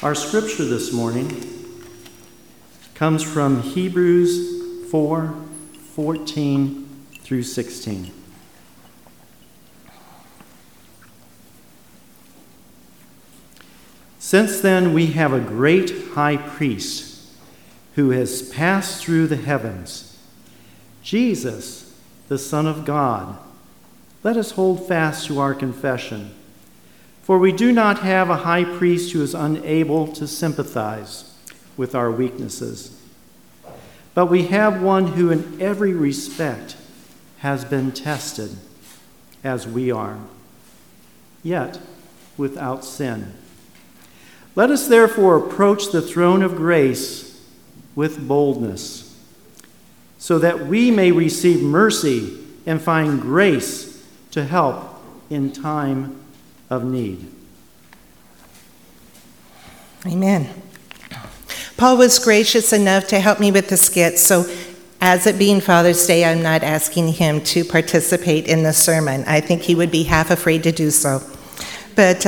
Our scripture this morning comes from Hebrews 4:14 through 16. Since then we have a great high priest who has passed through the heavens, Jesus, the Son of God. Let us hold fast to our confession. For we do not have a high priest who is unable to sympathize with our weaknesses, but we have one who in every respect has been tested as we are, yet without sin. Let us therefore approach the throne of grace with boldness, so that we may receive mercy and find grace to help in time of need. Amen. Paul was gracious enough to help me with the skit, so as it being Father's Day, I'm not asking him to participate in the sermon. I think he would be half afraid to do so. But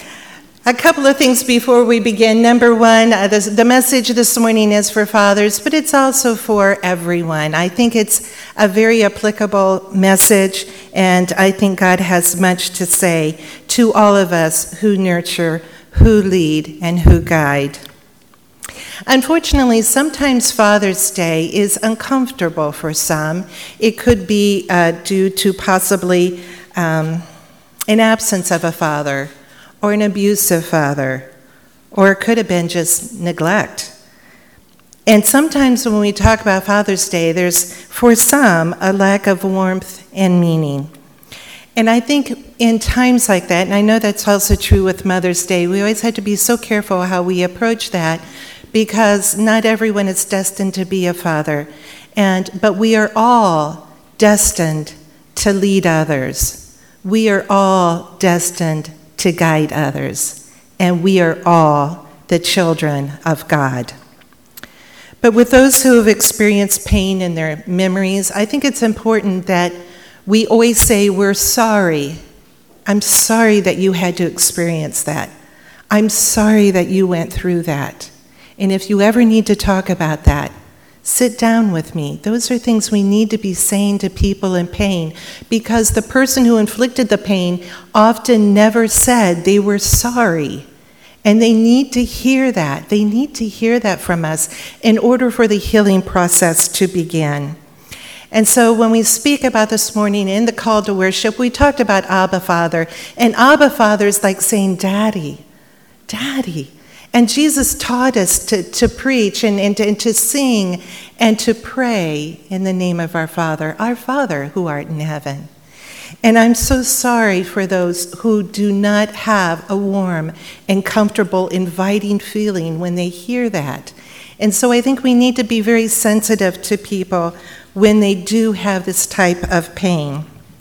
a couple of things before we begin. Number one, the message this morning is for fathers, but it's also for everyone. I think it's a very applicable message, and I think God has much to say to all of us who nurture, who lead, and who guide. Unfortunately, sometimes Father's Day is uncomfortable for some. It could be due to possibly an absence of a father, or an abusive father, or it could have been just neglect. And sometimes when we talk about Father's Day, there's, for some, a lack of warmth and meaning. And I think in times like that, and I know that's also true with Mother's Day, we always have to be so careful how we approach that, because not everyone is destined to be a father. But we are all destined to lead others. We are all destined to guide others, and we are all the children of God. But with those who have experienced pain in their memories, I think it's important that we always say, we're sorry. I'm sorry that you had to experience that. I'm sorry that you went through that. And if you ever need to talk about that, sit down with me. Those are things we need to be saying to people in pain, because the person who inflicted the pain often never said they were sorry. And they need to hear that. They need to hear that from us in order for the healing process to begin. And so when we speak about this morning in the call to worship, we talked about Abba Father. And Abba Father is like saying, Daddy, Daddy. And Jesus taught us to preach and to sing and to pray in the name of our Father who art in heaven. And I'm so sorry for those who do not have a warm and comfortable, inviting feeling when they hear that. And so I think we need to be very sensitive to people when they do have this type of pain.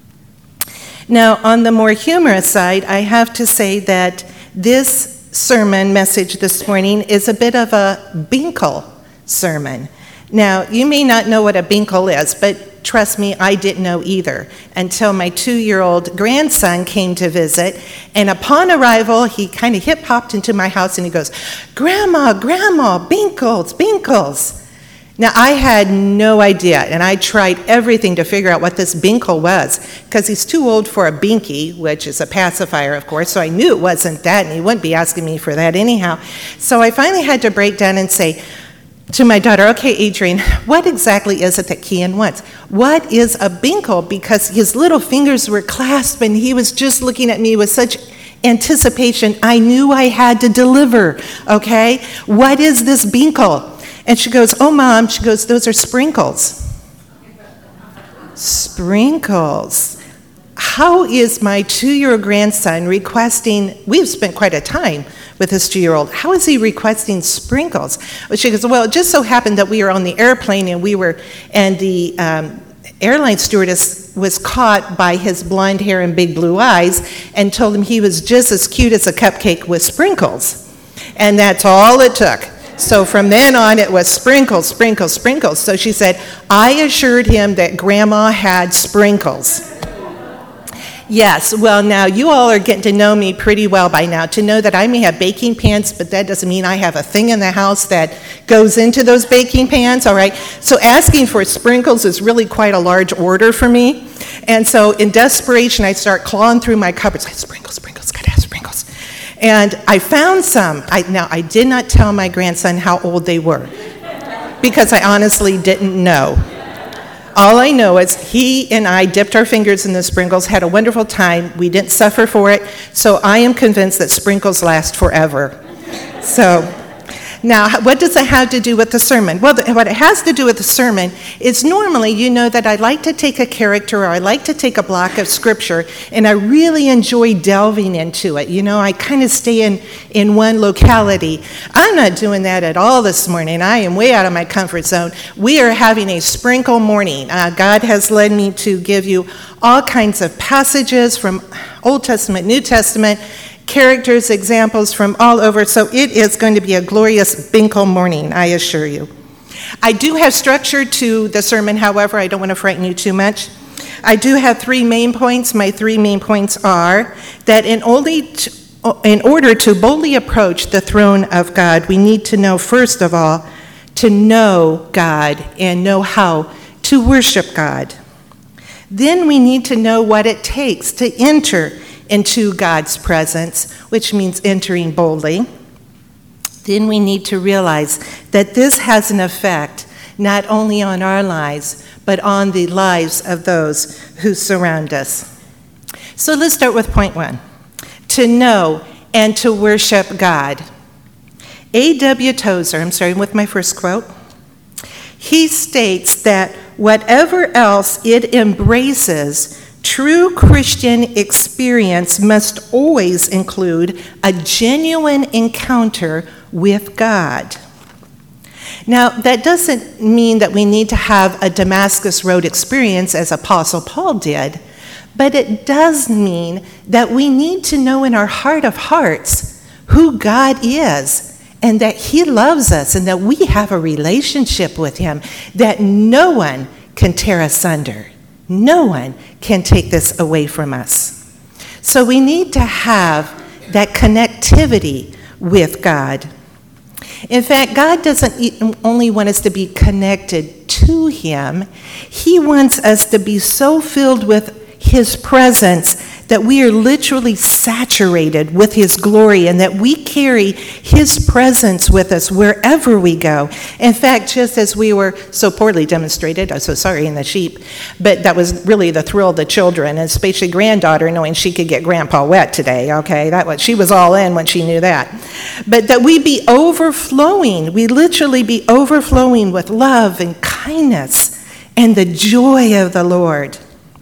Now, on the more humorous side, I have to say that this sermon message this morning is a bit of a Binkle sermon. Now, you may not know what a Binkle is, but trust me, I didn't know either until my 2-year-old grandson came to visit. And upon arrival, he kind of hip-hopped into my house and he goes, Grandma, Binkles, Binkles. Now, I had no idea, and I tried everything to figure out what this Binkle was, because he's too old for a Binky, which is a pacifier, of course, so I knew it wasn't that, and he wouldn't be asking me for that anyhow. So I finally had to break down and say to my daughter, okay, Adrian, what exactly is it that Kian wants? What is a Binkle? Because his little fingers were clasped, and he was just looking at me with such anticipation. I knew I had to deliver, okay? What is this Binkle? And she goes, oh, Mom, she goes, those are sprinkles. Sprinkles. How is my 2-year-old grandson requesting, we've spent quite a time with this 2-year-old, how is he requesting sprinkles? She goes, well, it just so happened that we were on the airplane and the airline stewardess was caught by his blonde hair and big blue eyes and told him he was just as cute as a cupcake with sprinkles. And that's all it took. So from then on, it was sprinkles, sprinkles, sprinkles. So she said, I assured him that Grandma had sprinkles. Yes, well, now you all are getting to know me pretty well by now to know that I may have baking pans, but that doesn't mean I have a thing in the house that goes into those baking pans, all right? So asking for sprinkles is really quite a large order for me. And so in desperation, I start clawing through my cupboards. Sprinkles, gotta have sprinkles. And I found some. Now, I did not tell my grandson how old they were because I honestly didn't know. All I know is he and I dipped our fingers in the sprinkles, had a wonderful time. We didn't suffer for it. So I am convinced that sprinkles last forever. So now, what does it have to do with the sermon? Well, what it has to do with the sermon is normally, you know that I like to take a character or I like to take a block of scripture and I really enjoy delving into it. You know, I kind of stay in one locality. I'm not doing that at all this morning. I am way out of my comfort zone. We are having a sprinkle morning. God has led me to give you all kinds of passages from Old Testament, New Testament, characters, examples from all over, so it is going to be a glorious Binkle morning, I assure you. I do have structure to the sermon, however, I don't want to frighten you too much. I do have 3 main points. My 3 main points are that in order to boldly approach the throne of God, we need to know, first of all, to know God and know how to worship God. Then we need to know what it takes to enter into God's presence, which means entering boldly. Then we need to realize that this has an effect not only on our lives, but on the lives of those who surround us. So let's start with point 1, to know and to worship God. A.W. Tozer, I'm starting with my first quote, he states that whatever else it embraces, true Christian experience must always include a genuine encounter with God. Now, that doesn't mean that we need to have a Damascus Road experience as Apostle Paul did, but it does mean that we need to know in our heart of hearts who God is and that he loves us and that we have a relationship with him that no one can tear asunder. No one can take this away from us. So we need to have that connectivity with God. In fact, God doesn't only want us to be connected to him. He wants us to be so filled with his presence that we are literally saturated with his glory and that we carry his presence with us wherever we go. In fact, just as we were so poorly demonstrated, I'm so sorry in the sheep, but that was really the thrill of the children, and especially granddaughter knowing she could get grandpa wet today, okay? She was all in when she knew that. But that we be overflowing, we literally be overflowing with love and kindness and the joy of the Lord.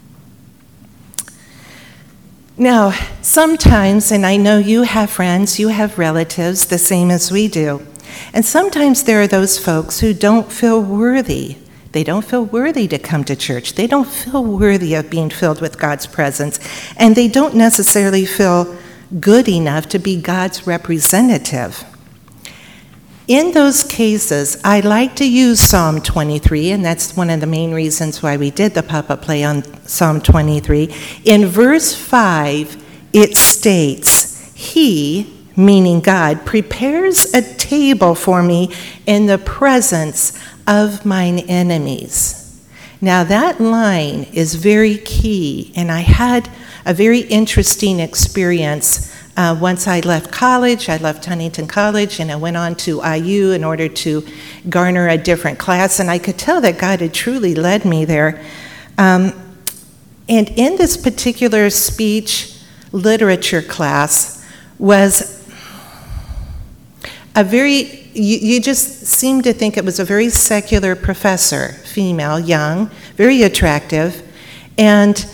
Now, sometimes, and I know you have friends, you have relatives, the same as we do, and sometimes there are those folks who don't feel worthy. They don't feel worthy to come to church. They don't feel worthy of being filled with God's presence, and they don't necessarily feel good enough to be God's representative. In those cases, I like to use Psalm 23, and that's one of the main reasons why we did the pop-up play on Psalm 23. In verse 5, it states, he, meaning God, prepares a table for me in the presence of mine enemies. Now that line is very key, and I had a very interesting experience once I left college. I left Huntington College and I went on to IU in order to garner a different class, and I could tell that God had truly led me there. And in this particular speech literature class was a very, you just seemed to think it was a very secular professor, female, young, very attractive, and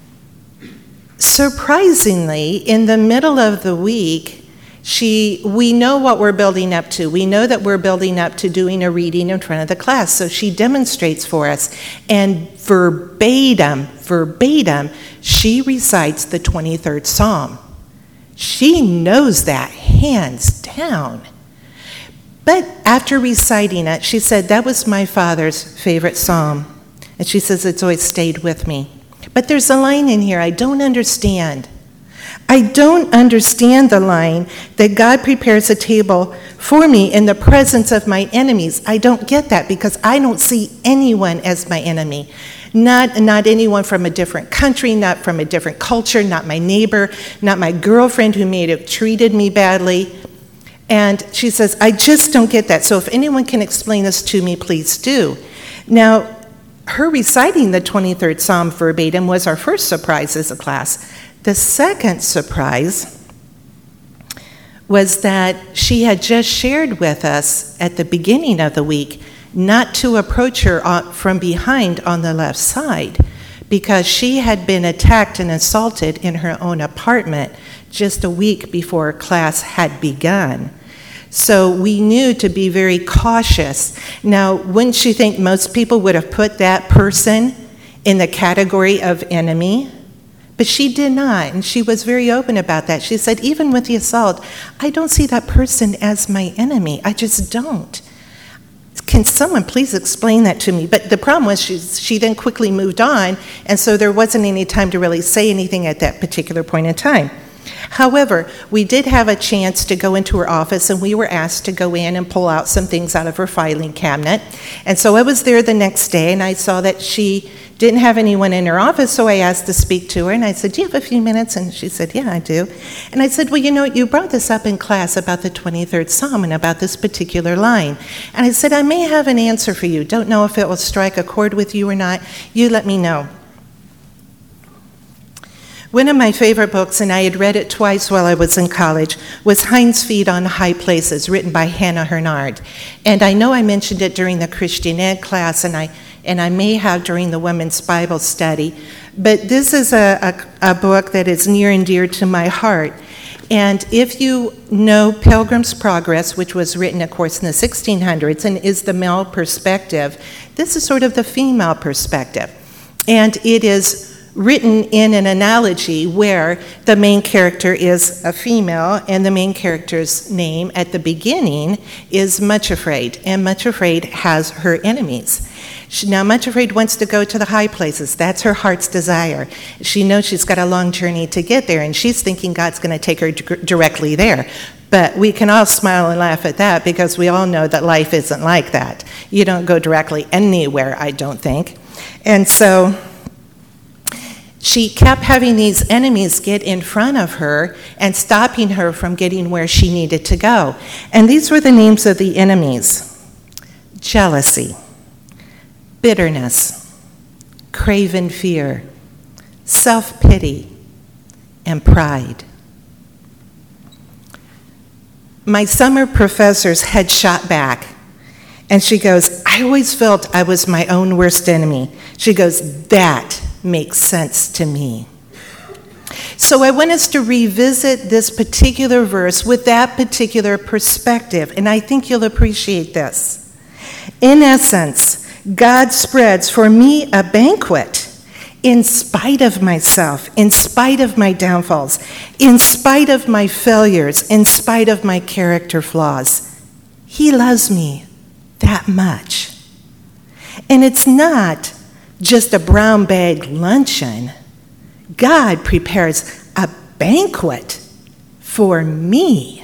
surprisingly, in the middle of the week, we know what we're building up to. We know that we're building up to doing a reading in front of the class. So she demonstrates for us, and verbatim, she recites the 23rd Psalm. She knows that hands down. But after reciting it, she said, that was my father's favorite psalm. And she says, it's always stayed with me. But there's a line in here I don't understand. I don't understand the line that God prepares a table for me in the presence of my enemies. I don't get that because I don't see anyone as my enemy. Not anyone from a different country, not from a different culture, not my neighbor, not my girlfriend who may have treated me badly. And she says, I just don't get that. So if anyone can explain this to me, please do. Now, her reciting the 23rd Psalm verbatim was our first surprise as a class. The second surprise was that she had just shared with us at the beginning of the week not to approach her from behind on the left side because she had been attacked and assaulted in her own apartment just a week before class had begun. So we knew to be very cautious. Now, wouldn't you think most people would have put that person in the category of enemy? But she did not, and she was very open about that. She said, even with the assault, I don't see that person as my enemy. I just don't. Can someone please explain that to me? But the problem was she then quickly moved on, and so there wasn't any time to really say anything at that particular point in time. However, we did have a chance to go into her office, and we were asked to go in and pull out some things out of her filing cabinet. And so I was there the next day, and I saw that she didn't have anyone in her office, so I asked to speak to her, and I said, do you have a few minutes? And she said, yeah, I do. And I said, well, you know, you brought this up in class about the 23rd Psalm and about this particular line. And I said, I may have an answer for you. Don't know if it will strike a chord with you or not. You let me know. One of my favorite books, and I had read it twice while I was in college, was Hind's Feet on High Places, written by Hannah Hurnard. And I know I mentioned it during the Christian Ed class, and I may have during the Women's Bible Study, but this is a book that is near and dear to my heart. And if you know Pilgrim's Progress, which was written, of course, in the 1600s and is the male perspective, this is sort of the female perspective. And it is written in an analogy where the main character is a female and the main character's name at the beginning is Much Afraid, and Much Afraid has her enemies. Now, Much Afraid wants to go to the high places. That's her heart's desire. She knows she's got a long journey to get there, and she's thinking God's going to take her directly there. But we can all smile and laugh at that because we all know that life isn't like that. You don't go directly anywhere, I don't think. And so she kept having these enemies get in front of her and stopping her from getting where she needed to go. And these were the names of the enemies: jealousy, bitterness, craven fear, self-pity, and pride. My summer professor's head shot back, and she goes, I always felt I was my own worst enemy. She goes, that makes sense to me. So I want us to revisit this particular verse with that particular perspective, and I think you'll appreciate this. In essence, God spreads for me a banquet in spite of myself, in spite of my downfalls, in spite of my failures, in spite of my character flaws. He loves me that much. And it's not just a brown bag luncheon. God prepares a banquet for me.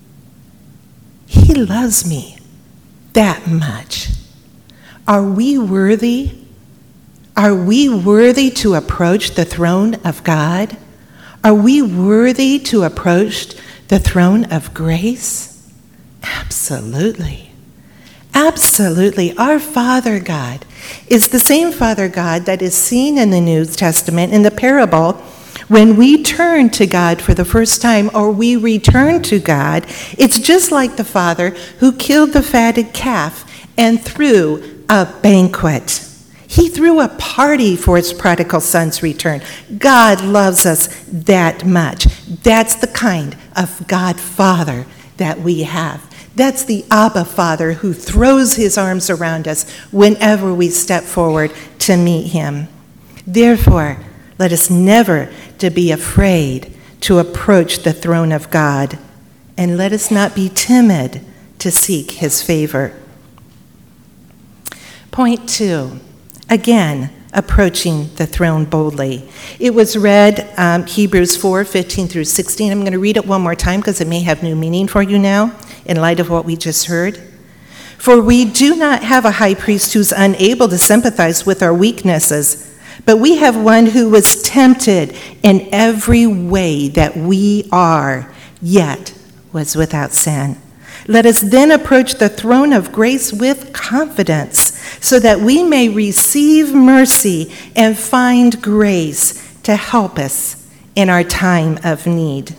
He loves me that much. Are we worthy? Are we worthy to approach the throne of God? Are we worthy to approach the throne of grace? Absolutely. Absolutely. Our Father God is the same Father God that is seen in the New Testament in the parable when we turn to God for the first time, or we return to God. It's just like the Father who killed the fatted calf and threw a banquet. He threw a party for his prodigal son's return. God loves us that much. That's the kind of God Father that we have. That's the Abba Father who throws his arms around us whenever we step forward to meet him. Therefore, let us never to be afraid to approach the throne of God, and let us not be timid to seek his favor. Point 2. Again, approaching the throne boldly. It was read, Hebrews 4:15 through 16. I'm going to read it one more time because it may have new meaning for you now in light of what we just heard. For we do not have a high priest who's unable to sympathize with our weaknesses, but we have one who was tempted in every way that we are, yet was without sin. Let us then approach the throne of grace with confidence, so that we may receive mercy and find grace to help us in our time of need.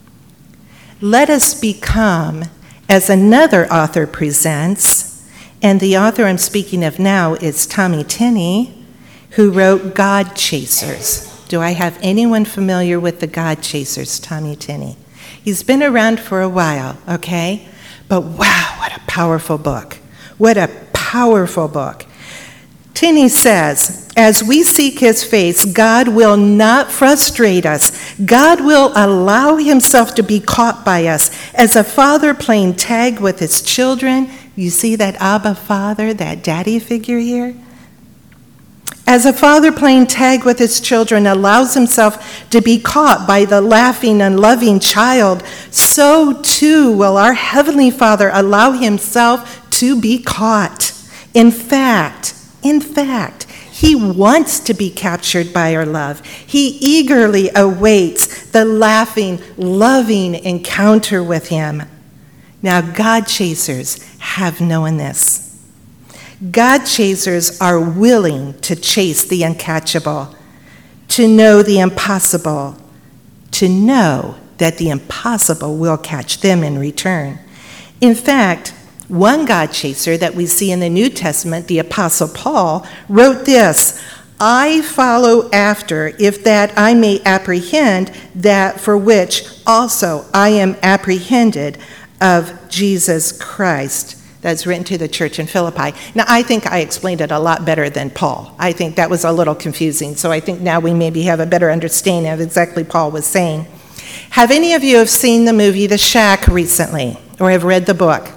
Let us become, as another author presents, and the author I'm speaking of now is Tommy Tenney, who wrote God Chasers. Do I have anyone familiar with the God Chasers, Tommy Tenney? He's been around for a while, okay? But wow, what a powerful book. What a powerful book. Tenney says, as we seek his face, God will not frustrate us. God will allow himself to be caught by us. As a father playing tag with his children, you see that Abba Father, that daddy figure here? As a father playing tag with his children allows himself to be caught by the laughing and loving child, so too will our Heavenly Father allow himself to be caught. In fact, he wants to be captured by our love. He eagerly awaits the laughing, loving encounter with him. Now, God chasers have known this. God chasers are willing to chase the uncatchable, to know the impossible, to know that the impossible will catch them in return. In fact, one God chaser that we see in the New Testament, the Apostle Paul, wrote this, I follow after, if that I may apprehend that for which also I am apprehended of Jesus Christ. That's written to the church in Philippi. Now, I think I explained it a lot better than Paul. I think that was a little confusing, so I think now we maybe have a better understanding of exactly Paul was saying. Have any of you have seen the movie The Shack recently, or have read the book?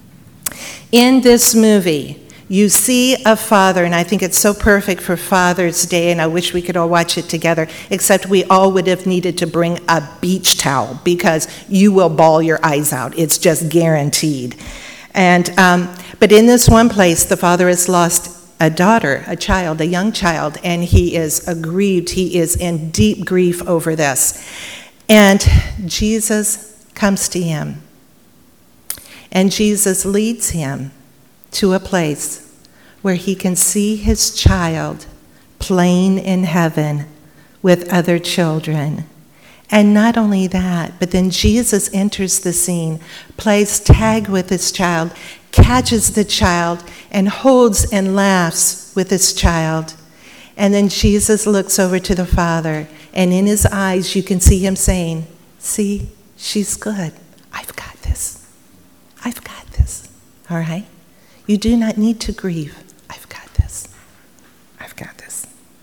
In this movie, you see a father, and I think it's so perfect for Father's Day, and I wish we could all watch it together, except we all would have needed to bring a beach towel, because you will bawl your eyes out. It's just guaranteed. And but in this one place, the father has lost a daughter, a child, a young child, and he is aggrieved. He is in deep grief over this. And Jesus comes to him. And Jesus leads him to a place where he can see his child playing in heaven with other children. And not only that, but then Jesus enters the scene, plays tag with his child, catches the child, and holds and laughs with his child. And then Jesus looks over to the Father, and in his eyes you can see him saying, see, she's good. I've got this. I've got this. All right? You do not need to grieve. I've got this. I've got this.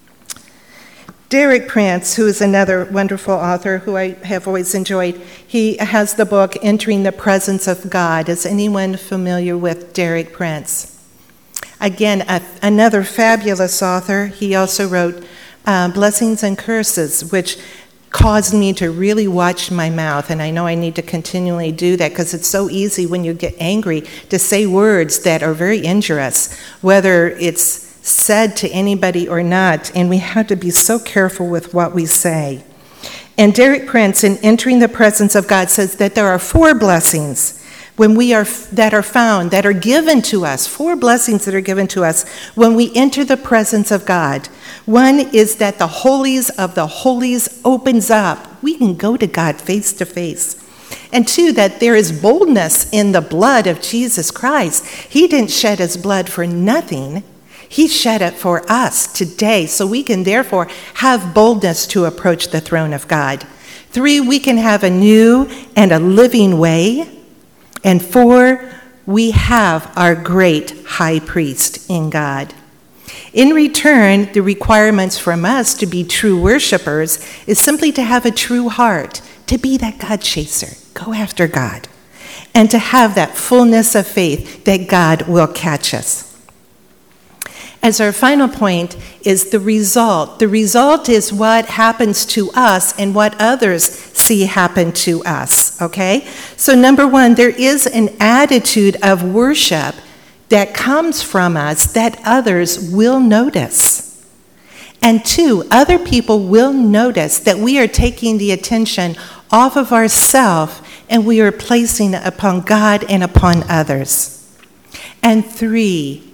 Derek Prince, who is another wonderful author who I have always enjoyed, he has the book Entering the Presence of God. Is anyone familiar with Derek Prince? Again, another fabulous author. He also wrote Blessings and Curses, which caused me to really watch my mouth, and I know I need to continually do that because it's so easy when you get angry to say words that are very injurious, whether it's said to anybody or not, and we have to be so careful with what we say. And Derek Prince, in Entering the Presence of God, says that there are 4 blessings that are found, that are given to us, 4 blessings that are given to us when we enter the presence of God. One is that the holies of the holies opens up. We can go to God face to face. And 2, that there is boldness in the blood of Jesus Christ. He didn't shed his blood for nothing. He shed it for us today, so we can therefore have boldness to approach the throne of God. 3, we can have a new and a living way. And 4, we have our great high priest in God. In return, the requirements from us to be true worshipers is simply to have a true heart, to be that God chaser, go after God, and to have that fullness of faith that God will catch us. as our final point is the result. The result is what happens to us and what others see happen to us, okay? So number one, there is an attitude of worship that comes from us that others will notice. And two, other people will notice that we are taking the attention off of ourselves and we are placing it upon God and upon others. And three,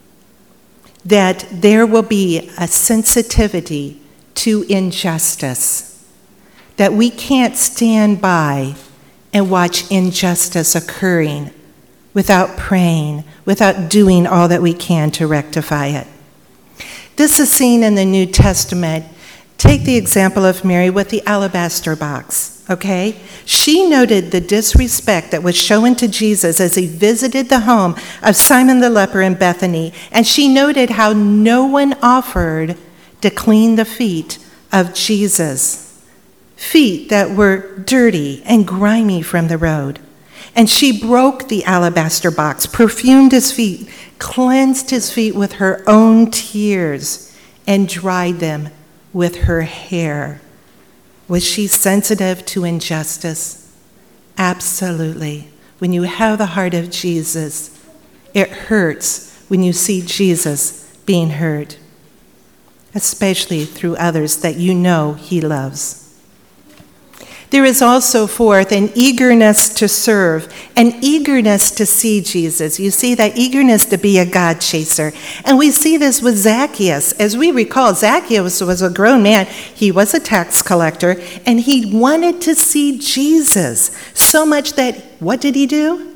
that there will be a sensitivity to injustice, that we can't stand by and watch injustice occurring without praying, without doing all that we can to rectify it. This is seen in the New Testament. Take the example of Mary with the alabaster box, okay? She noted the disrespect that was shown to Jesus as he visited the home of Simon the leper in Bethany, and she noted how no one offered to clean the feet of Jesus, feet that were dirty and grimy from the road. And she broke the alabaster box, perfumed his feet, cleansed his feet with her own tears, and dried them with her hair. Was she sensitive to injustice? Absolutely. When you have the heart of Jesus, it hurts when you see Jesus being hurt, especially through others that you know he loves. There is also, fourth, an eagerness to serve, an eagerness to see Jesus. You see that eagerness to be a God chaser. And we see this with Zacchaeus. As we recall, Zacchaeus was a grown man. He was a tax collector, and he wanted to see Jesus so much that, what did he do?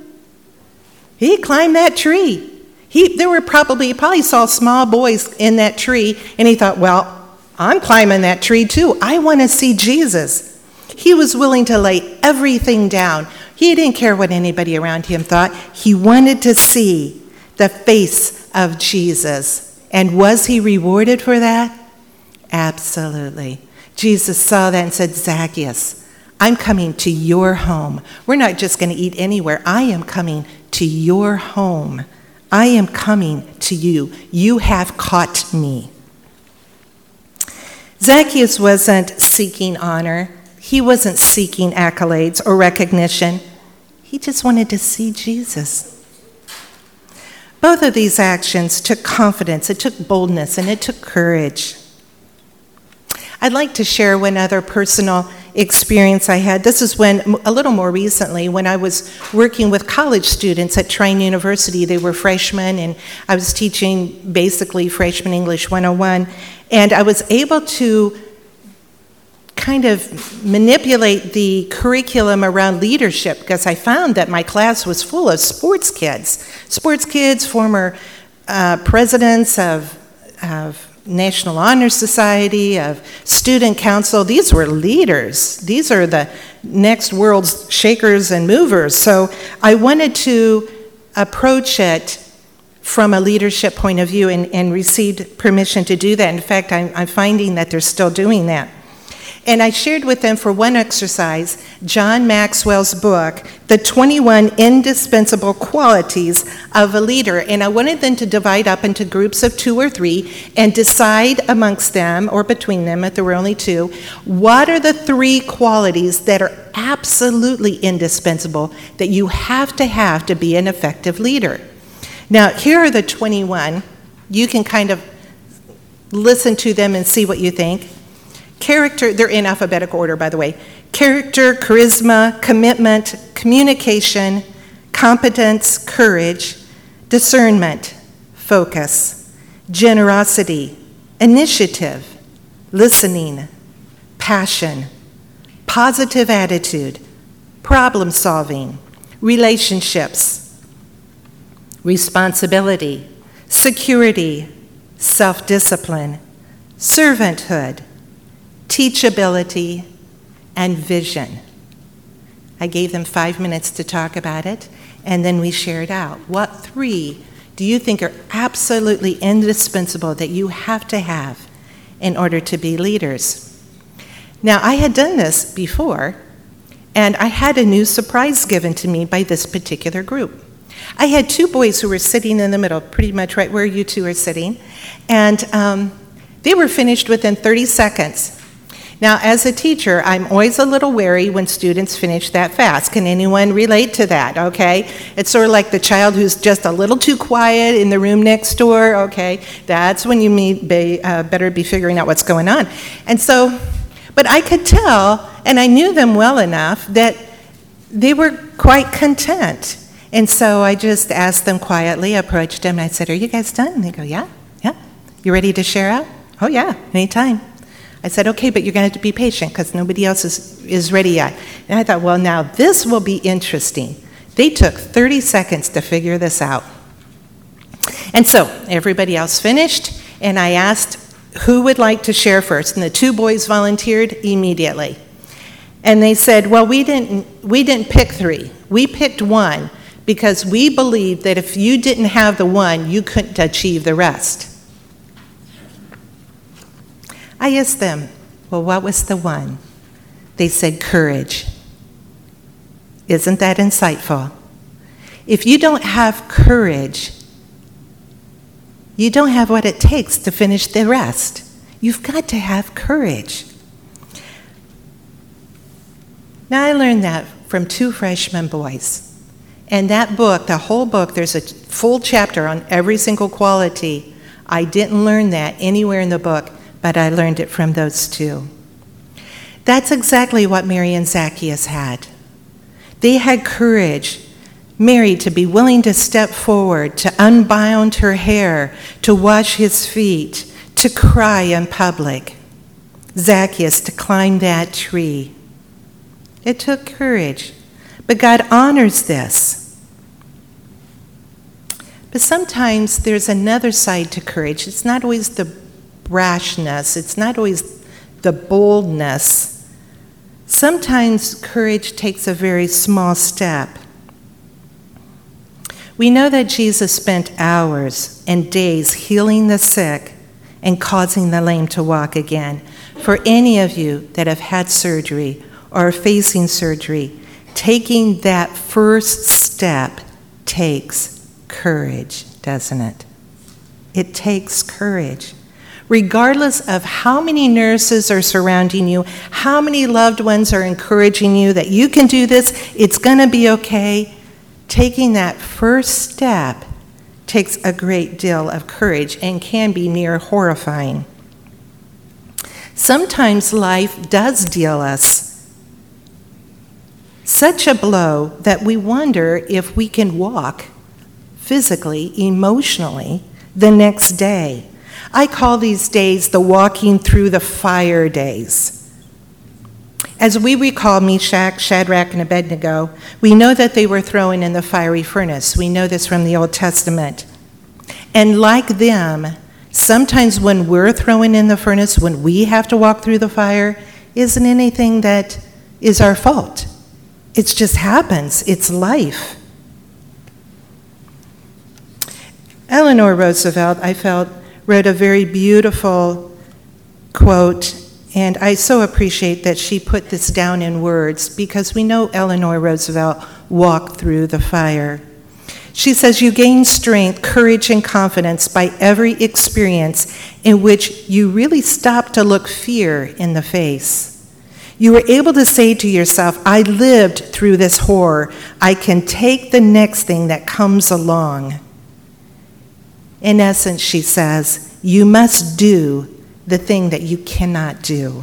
He climbed that tree. He probably saw small boys in that tree, and he thought, well, I'm climbing that tree too. I want to see Jesus. He was willing to lay everything down. He didn't care what anybody around him thought. He wanted to see the face of Jesus. And was he rewarded for that? Absolutely. Jesus saw that and said, Zacchaeus, I'm coming to your home. We're not just going to eat anywhere. I am coming to your home. I am coming to you. You have caught me. Zacchaeus wasn't seeking honor. He wasn't seeking accolades or recognition. He just wanted to see Jesus. Both of these actions took confidence, it took boldness, and it took courage. I'd like to share one other personal experience I had. This is when, a little more recently, when I was working with college students at Trine University. They were freshmen, and I was teaching basically Freshman English 101. And I was able to kind of manipulate the curriculum around leadership because I found that my class was full of sports kids, former presidents of National Honor Society, of Student Council. These were leaders. These are the next world's shakers and movers. So I wanted to approach it from a leadership point of view and received permission to do that. In fact, I'm finding that they're still doing that. And I shared with them for one exercise John Maxwell's book, The 21 Indispensable Qualities of a Leader. And I wanted them to divide up into groups of 2 or 3 and decide amongst them, or between them if there were only 2, what are the 3 qualities that are absolutely indispensable that you have to be an effective leader. Now, here are the 21. You can kind of listen to them and see what you think. Character, they're in alphabetical order, by the way. Character, charisma, commitment, communication, competence, courage, discernment, focus, generosity, initiative, listening, passion, positive attitude, problem solving, relationships, responsibility, security, self-discipline, servanthood, teachability, and vision. I gave them 5 minutes to talk about it, and then we shared out. What 3 do you think are absolutely indispensable that you have to have in order to be leaders? Now, I had done this before, and I had a new surprise given to me by this particular group. I had two boys who were sitting in the middle, pretty much right where you two are sitting, and they were finished within 30 seconds. Now, as a teacher, I'm always a little wary when students finish that fast. Can anyone relate to that, okay? It's sort of like the child who's just a little too quiet in the room next door, okay? That's when you better be figuring out what's going on. And so, but I could tell, and I knew them well enough, that they were quite content. And so I just asked them quietly, approached them, and I said, "Are you guys done?" And they go, yeah. You ready to share out? "Oh, yeah, anytime." I said, "Okay, but you're going to have to be patient because nobody else is ready yet." And I thought, well, now this will be interesting. They took 30 seconds to figure this out. And so everybody else finished, and I asked who would like to share first. And the two boys volunteered immediately. And they said, "Well, we didn't pick three. We picked one because we believed that if you didn't have the one, you couldn't achieve the rest." I asked them, "Well, what was the one?" They said, "Courage." Isn't that insightful? If you don't have courage, you don't have what it takes to finish the rest. You've got to have courage. Now, I learned that from two freshman boys. And that book, the whole book, there's a full chapter on every single quality. I didn't learn that anywhere in the book, but I learned it from those two. That's exactly what Mary and Zacchaeus had. They had courage. Mary to be willing to step forward, to unbind her hair, to wash his feet, to cry in public. Zacchaeus to climb that tree. It took courage, but God honors this. But sometimes there's another side to courage. It's not always the brashness. It's not always the boldness. Sometimes courage takes a very small step. We know that Jesus spent hours and days healing the sick and causing the lame to walk again. For any of you that have had surgery or are facing surgery, taking that first step takes courage, doesn't it? It takes courage. Regardless of how many nurses are surrounding you, how many loved ones are encouraging you that you can do this, it's going to be okay, taking that first step takes a great deal of courage and can be near horrifying. Sometimes life does deal us such a blow that we wonder if we can walk physically, emotionally, the next day. I call these days the walking through the fire days. As we recall Meshach, Shadrach, and Abednego, we know that they were thrown in the fiery furnace. We know this from the Old Testament. And like them, sometimes when we're thrown in the furnace, when we have to walk through the fire, isn't anything that is our fault. It just happens. It's life. Eleanor Roosevelt, I felt, wrote a very beautiful quote, and I so appreciate that she put this down in words because we know Eleanor Roosevelt walked through the fire. She says, "You gain strength, courage, and confidence by every experience in which you really stop to look fear in the face. You were able to say to yourself, I lived through this horror. I can take the next thing that comes along." In essence, she says, you must do the thing that you cannot do.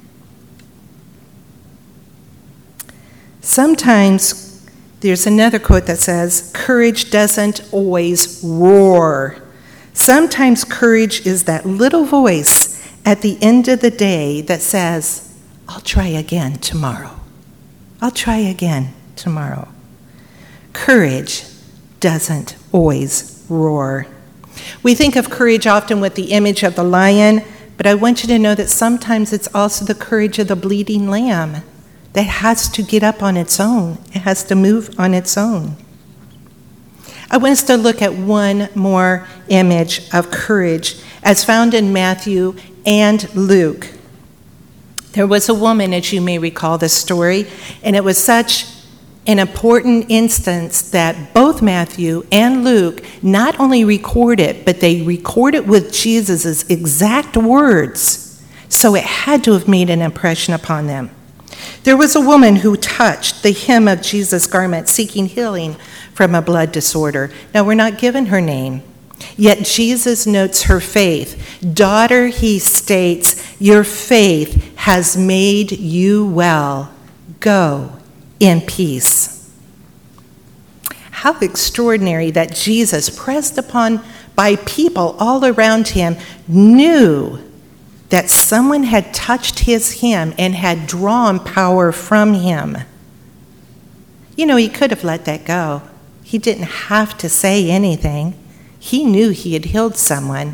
Sometimes there's another quote that says, courage doesn't always roar. Sometimes courage is that little voice at the end of the day that says, I'll try again tomorrow. I'll try again tomorrow. Courage doesn't always roar. We think of courage often with the image of the lion, but I want you to know that sometimes it's also the courage of the bleeding lamb that has to get up on its own. It has to move on its own. I want us to look at one more image of courage as found in Matthew and Luke. There was a woman, as you may recall this story, and it was such An important instance that both Matthew and Luke not only record it, but they record it with Jesus' exact words. So it had to have made an impression upon them. There was a woman who touched the hem of Jesus' garment, seeking healing from a blood disorder. Now, we're not given her name, yet Jesus notes her faith. Daughter, he states, your faith has made you well. Go in peace. How extraordinary that Jesus, pressed upon by people all around him, knew that someone had touched his hem and had drawn power from him. You know, he could have let that go. He didn't have to say anything. He knew he had healed someone.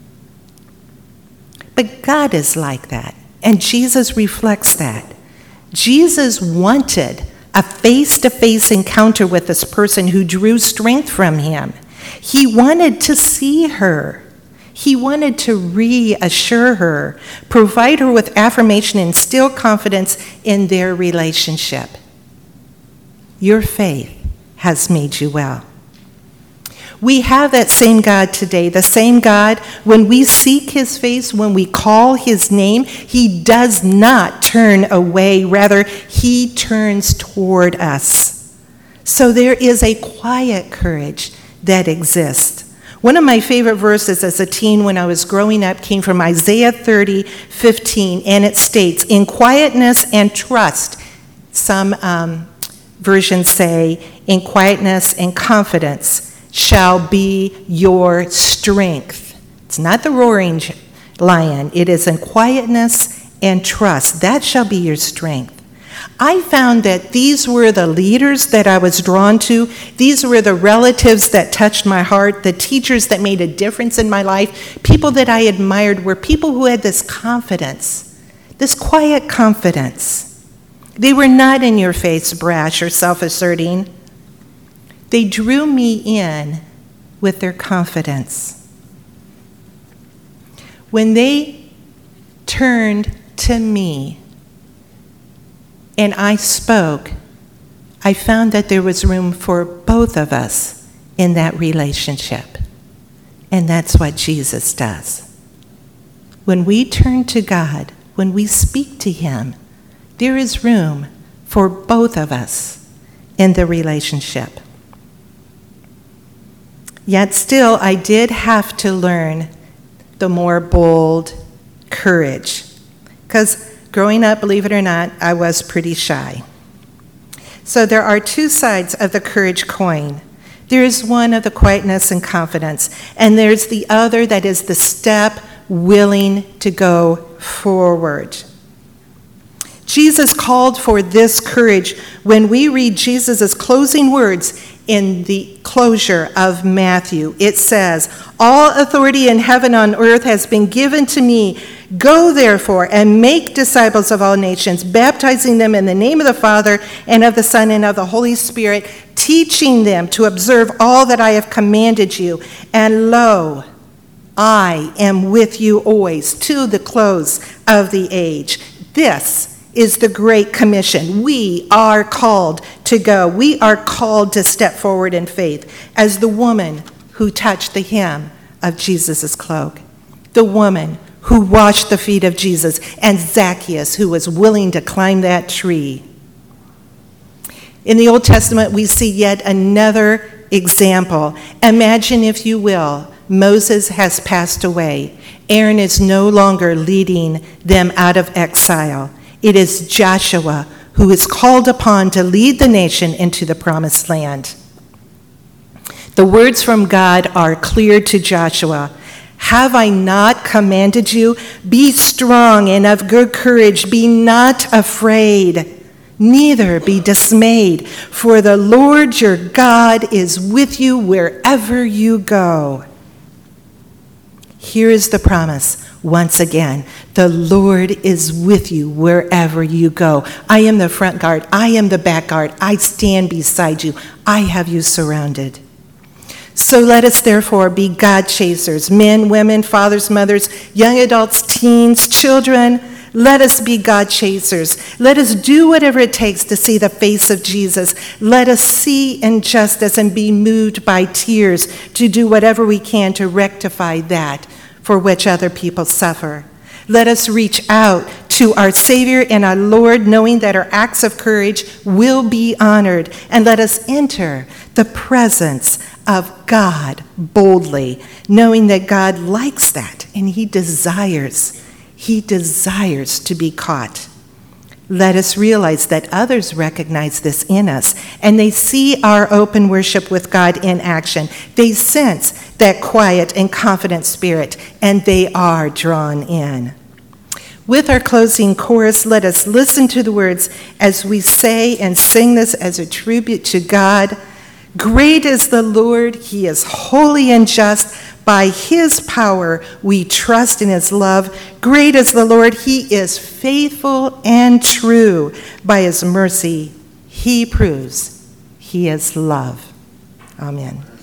But God is like that, and Jesus reflects that. Jesus wanted a face-to-face encounter with this person who drew strength from him. He wanted to see her. He wanted to reassure her, provide her with affirmation, and instill confidence in their relationship. Your faith has made you well. We have that same God today, the same God. When we seek his face, when we call his name, he does not turn away. Rather, he turns toward us. So there is a quiet courage that exists. One of my favorite verses as a teen when I was growing up came from Isaiah 30:15, and it states, in quietness and trust, some versions say, in quietness and confidence shall be your strength. It's not the roaring lion. It is in quietness and trust. That shall be your strength. I found that these were the leaders that I was drawn to. These were the relatives that touched my heart, the teachers that made a difference in my life, people that I admired were people who had this confidence, this quiet confidence. They were not in your face, brash or self-asserting. They drew me in with their confidence. When they turned to me and I spoke, I found that there was room for both of us in that relationship. And that's what Jesus does. When we turn to God, when we speak to him, there is room for both of us in the relationship. Yet still, I did have to learn the more bold courage. Because growing up, believe it or not, I was pretty shy. So there are two sides of the courage coin. There is one of the quietness and confidence, and there's the other that is the step willing to go forward. Jesus called for this courage when we read Jesus' closing words in the closure of Matthew. It says, all authority in heaven and on earth has been given to me. Go therefore and make disciples of all nations, baptizing them in the name of the Father and of the Son and of the Holy Spirit, teaching them to observe all that I have commanded you. And lo, I am with you always to the close of the age. This is the Great Commission. We are called to go. We are called to step forward in faith as the woman who touched the hem of Jesus' cloak, the woman who washed the feet of Jesus, and Zacchaeus, who was willing to climb that tree. In the Old Testament, we see yet another example. Imagine, if you will, Moses has passed away. Aaron is no longer leading them out of exile. It is Joshua who is called upon to lead the nation into the promised land. The words from God are clear to Joshua. Have I not commanded you? Be strong and of good courage. Be not afraid, neither be dismayed, for the Lord your God is with you wherever you go. Here is the promise. Once again, the Lord is with you wherever you go. I am the front guard. I am the back guard. I stand beside you. I have you surrounded. So let us therefore be God chasers, men, women, fathers, mothers, young adults, teens, children. Let us be God chasers. Let us do whatever it takes to see the face of Jesus. Let us see injustice and be moved by tears to do whatever we can to rectify that for which other people suffer. Let us reach out to our Savior and our Lord, knowing that our acts of courage will be honored. And let us enter the presence of God boldly, knowing that God likes that and He desires to be caught. Let us realize that others recognize this in us, and they see our open worship with God in action. They sense that quiet and confident spirit, and they are drawn in. With our closing chorus, let us listen to the words as we say and sing this as a tribute to God. Great is the Lord, He is holy and just. By His power we trust in His love. Great is the Lord, He is faithful and true. By His mercy He proves He is love. Amen.